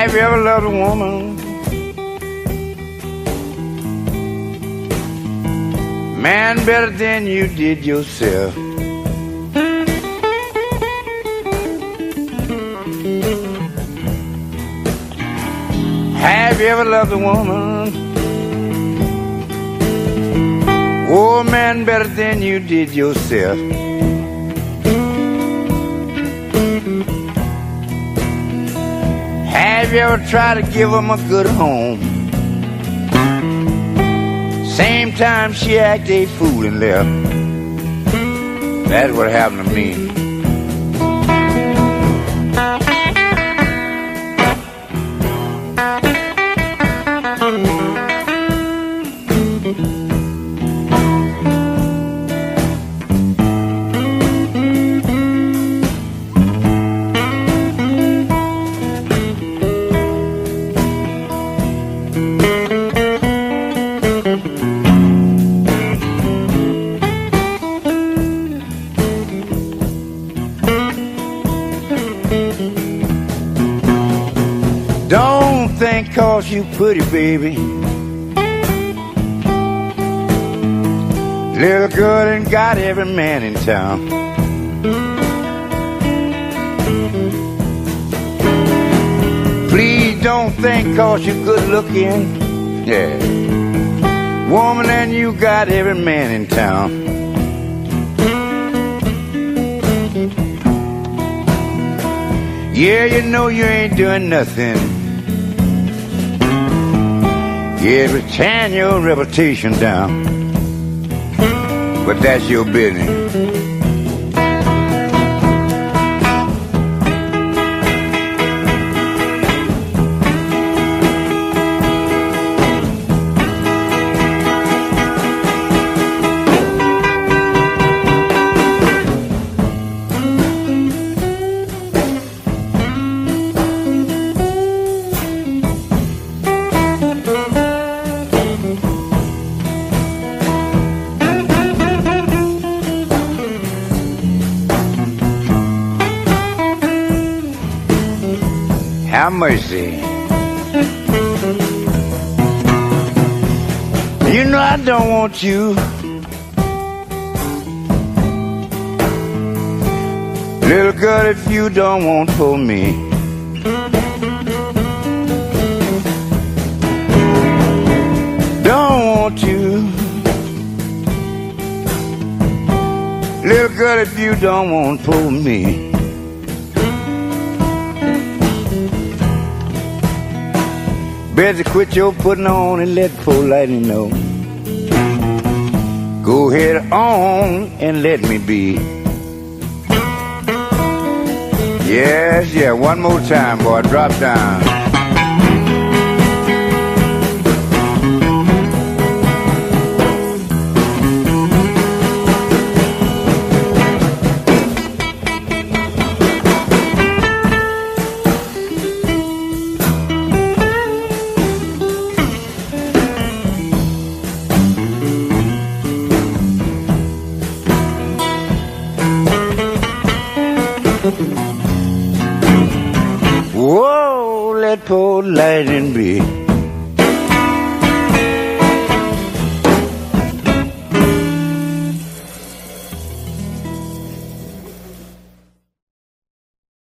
Have you ever loved a woman? Man, better than you did yourself. Have you ever loved a woman? Oh, man, better than you did yourself. Have you ever tried to give them a good home? Same time she acted a fool and left. That's what happened to me. Don't think 'cause you pretty, baby, little girl and got every man in town. Please don't think 'cause you good looking, yeah, woman, and you got every man in town. Yeah, you know you ain't doing nothing. Yeah, but tearing your reputation down. But that's your business. Have mercy. You know I don't want you. Little girl, if you don't want for me. Don't want you. Little girl, if you don't want for me. Better quit your putting on and let poor lightning know. Go ahead on and let me be. Yes, yeah, one more time, boy, drop down. Whoa, let poor lightning be.